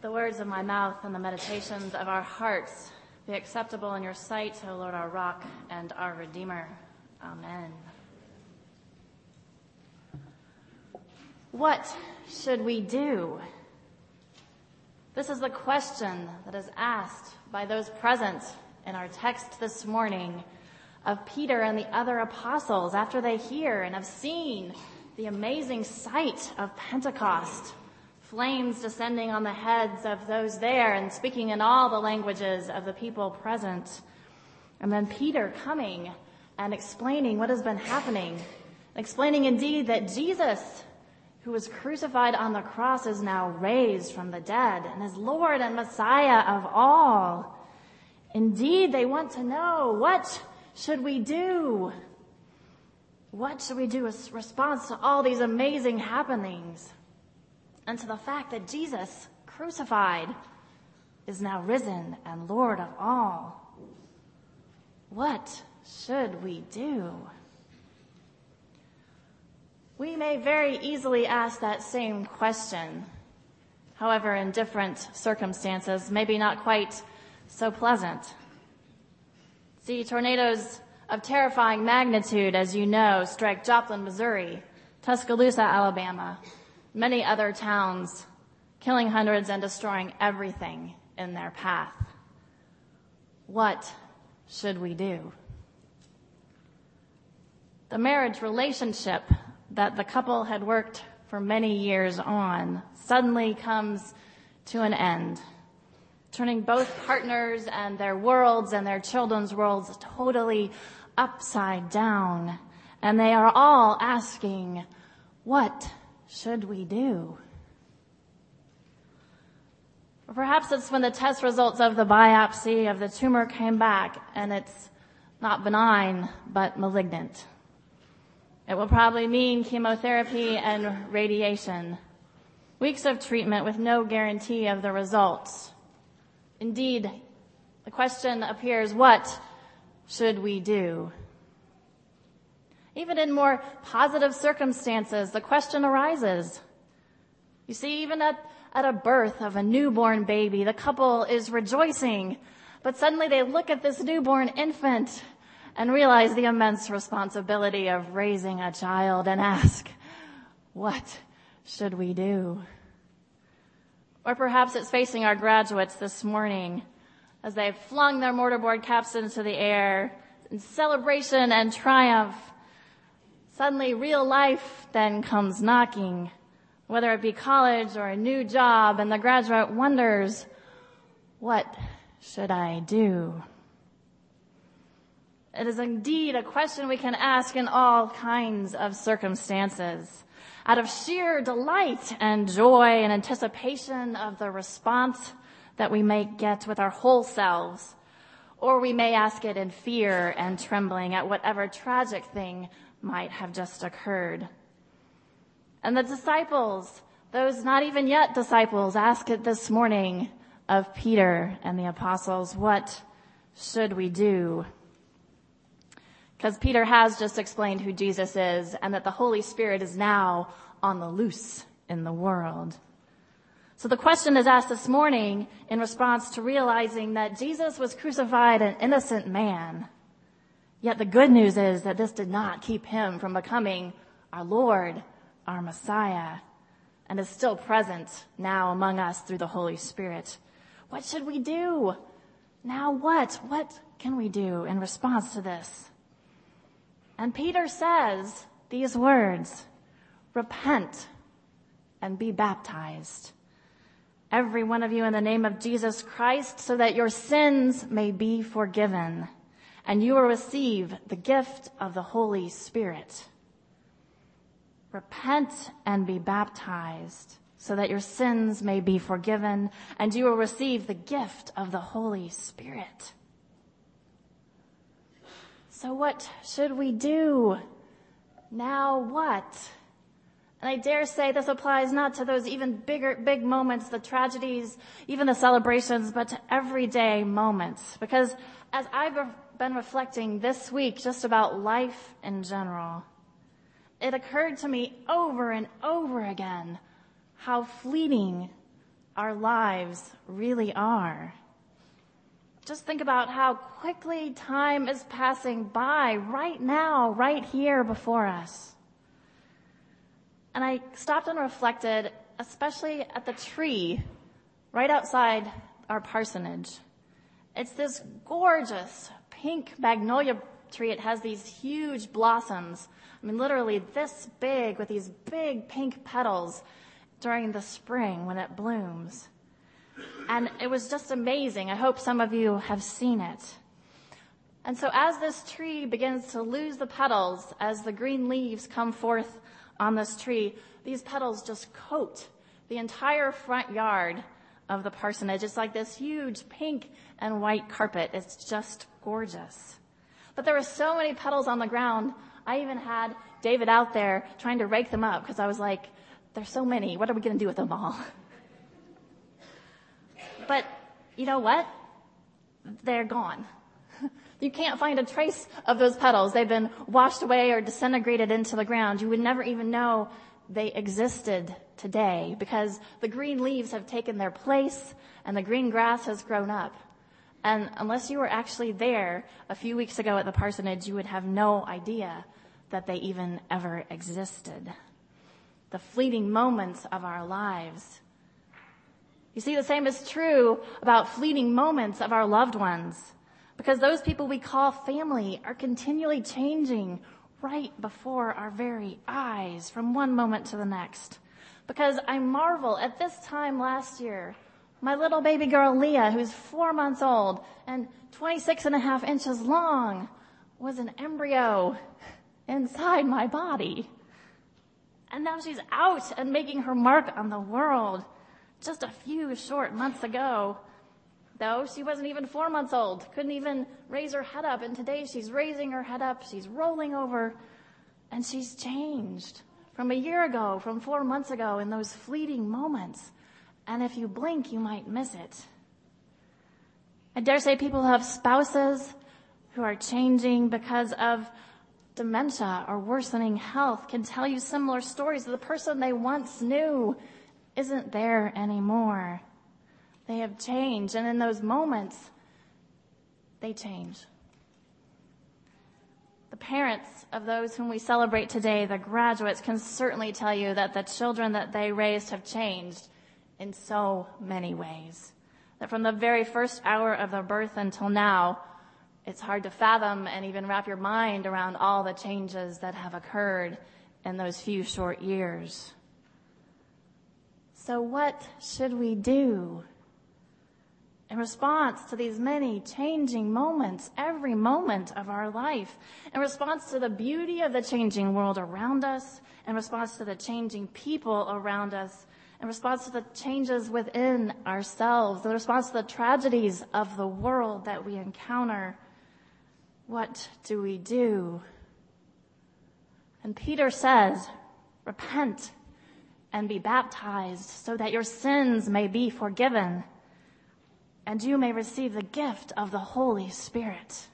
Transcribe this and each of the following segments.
The words of my mouth and the meditations of our hearts be acceptable in your sight, O Lord, our rock and our Redeemer. Amen. What should we do? This is the question that is asked by those present in our text this morning of Peter and the other apostles after they hear and have seen the amazing sight of Pentecost, flames descending on the heads of those there and speaking in all the languages of the people present. And then Peter coming and explaining what has been happening, explaining indeed that Jesus, who was crucified on the cross, is now raised from the dead and is Lord and Messiah of all. Indeed, they want to know, what should we do? What should we do in response to all these amazing happenings and to the fact that Jesus, crucified, is now risen and Lord of all? What should we do? We may very easily ask that same question, however, in different circumstances, maybe not quite so pleasant. See, tornadoes of terrifying magnitude, as you know, strike Joplin, Missouri, Tuscaloosa, Alabama, many other towns, killing hundreds and destroying everything in their path. What should we do? The marriage relationship that the couple had worked for many years on suddenly comes to an end, turning both partners and their worlds and their children's worlds totally upside down. And they are all asking, what should we do? Or perhaps it's when the test results of the biopsy of the tumor came back and it's not benign, but malignant. It will probably mean chemotherapy and radiation, weeks of treatment with no guarantee of the results. Indeed, the question appears, what should we do? Even in more positive circumstances, the question arises. You see, even at a birth of a newborn baby, the couple is rejoicing, but suddenly they look at this newborn infant and realize the immense responsibility of raising a child and ask, what should we do? Or perhaps it's facing our graduates this morning as they've flung their mortarboard caps into the air in celebration and triumph. Suddenly real life then comes knocking, whether it be college or a new job, and the graduate wonders, what should I do? It is indeed a question we can ask in all kinds of circumstances, out of sheer delight and joy and anticipation of the response that we may get with our whole selves, or we may ask it in fear and trembling at whatever tragic thing might have just occurred. And the disciples, those not even yet disciples, ask it this morning of Peter and the apostles, what should we do? Because Peter has just explained who Jesus is and that the Holy Spirit is now on the loose in the world. So the question is asked this morning in response to realizing that Jesus was crucified an innocent man. Yet the good news is that this did not keep him from becoming our Lord, our Messiah, and is still present now among us through the Holy Spirit. What should we do? Now what? What can we do in response to this? And Peter says these words, repent and be baptized, every one of you in the name of Jesus Christ, so that your sins may be forgiven, and you will receive the gift of the Holy Spirit. Repent and be baptized, so that your sins may be forgiven, and you will receive the gift of the Holy Spirit. So what should we do? Now what? And I dare say this applies not to those even big moments, the tragedies, even the celebrations, but to everyday moments. Because as I've been reflecting this week just about life in general, it occurred to me over and over again how fleeting our lives really are. Just think about how quickly time is passing by right now, right here before us. And I stopped and reflected, especially at the tree right outside our parsonage. It's this gorgeous pink magnolia tree. It has these huge blossoms. I mean, literally this big with these big pink petals during the spring when it blooms. And it was just amazing. I hope some of you have seen it. And so as this tree begins to lose the petals, as the green leaves come forth on this tree, these petals just coat the entire front yard of the parsonage. It's like this huge pink and white carpet. It's just gorgeous. But there were so many petals on the ground, I even had David out there trying to rake them up because I was like, there's so many. What are we going to do with them all? But you know what? They're gone. You can't find a trace of those petals. They've been washed away or disintegrated into the ground. You would never even know they existed today because the green leaves have taken their place and the green grass has grown up. And unless you were actually there a few weeks ago at the parsonage, you would have no idea that they even ever existed. The fleeting moments of our lives. You see, the same is true about fleeting moments of our loved ones, because those people we call family are continually changing right before our very eyes from one moment to the next. Because I marvel at this time last year, my little baby girl Leah, who's 4 months old and 26.5 inches long, was an embryo inside my body. And now she's out and making her mark on the world. Just a few short months ago, though, she wasn't even 4 months old, couldn't even raise her head up. And today she's raising her head up, she's rolling over, and she's changed from a year ago, from 4 months ago in those fleeting moments. And if you blink, you might miss it. I dare say people who have spouses who are changing because of dementia or worsening health can tell you similar stories. The person they once knew isn't there anymore. They have changed, and in those moments, they change. The parents of those whom we celebrate today, the graduates, can certainly tell you that the children that they raised have changed in so many ways. That from the very first hour of their birth until now, it's hard to fathom and even wrap your mind around all the changes that have occurred in those few short years. So what should we do in response to these many changing moments, every moment of our life, in response to the beauty of the changing world around us, in response to the changing people around us, in response to the changes within ourselves, in response to the tragedies of the world that we encounter? What do we do? And Peter says, repent and be baptized so that your sins may be forgiven and you may receive the gift of the Holy Spirit.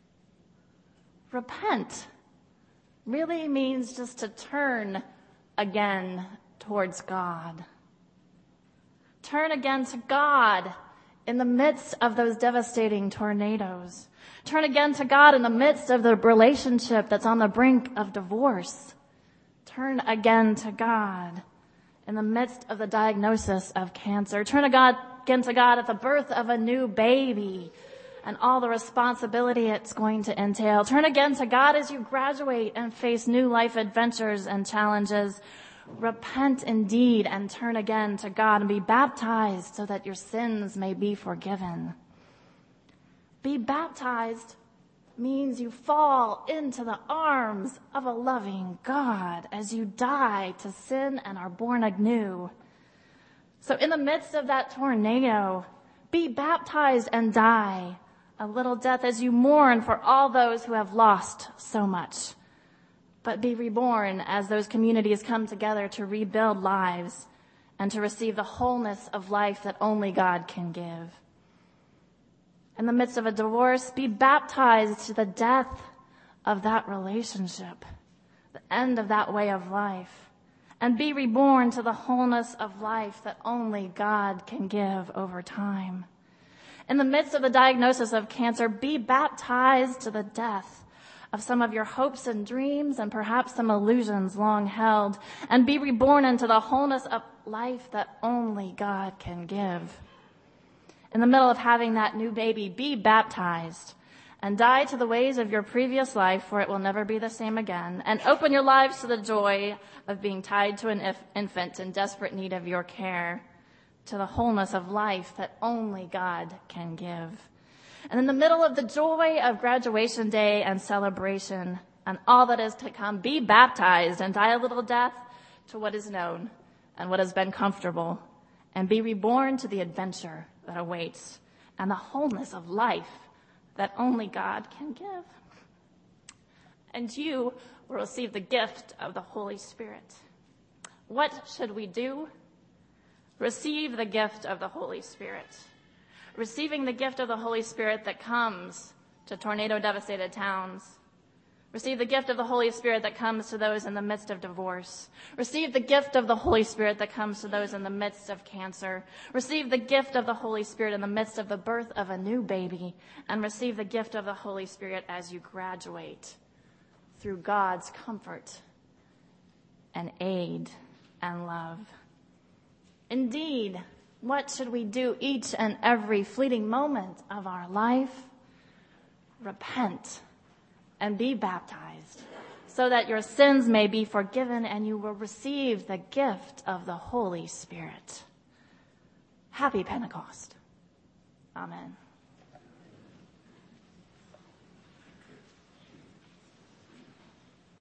Repent really means just to turn again towards God. Turn again to God in the midst of those devastating tornadoes. Turn again to God in the midst of the relationship that's on the brink of divorce. Turn again to God in the midst of the diagnosis of cancer. Turn again to God at the birth of a new baby and all the responsibility it's going to entail. Turn again to God as you graduate and face new life adventures and challenges. Repent indeed and turn again to God and be baptized so that your sins may be forgiven. Be baptized means you fall into the arms of a loving God as you die to sin and are born anew. So in the midst of that tornado, be baptized and die a little death as you mourn for all those who have lost so much. But be reborn as those communities come together to rebuild lives and to receive the wholeness of life that only God can give. In the midst of a divorce, be baptized to the death of that relationship, the end of that way of life. and be reborn to the wholeness of life that only God can give over time. In the midst of the diagnosis of cancer, be baptized to the death of some of your hopes and dreams and perhaps some illusions long held, and be reborn into the wholeness of life that only God can give. In the middle of having that new baby, be baptized and die to the ways of your previous life, for it will never be the same again, and open your lives to the joy of being tied to an infant in desperate need of your care, to the wholeness of life that only God can give. And in the middle of the joy of graduation day and celebration and all that is to come, be baptized and die a little death to what is known and what has been comfortable, and be reborn to the adventure that awaits and the wholeness of life that only God can give. And you will receive the gift of the Holy Spirit. What should we do? Receive the gift of the Holy Spirit. Receiving the gift of the Holy Spirit that comes to tornado-devastated towns. Receive the gift of the Holy Spirit that comes to those in the midst of divorce. Receive the gift of the Holy Spirit that comes to those in the midst of cancer. Receive the gift of the Holy Spirit in the midst of the birth of a new baby. And receive the gift of the Holy Spirit as you graduate through God's comfort and aid and love. Indeed, what should we do each and every fleeting moment of our life? Repent and be baptized so that your sins may be forgiven and you will receive the gift of the Holy Spirit. Happy Pentecost. Amen.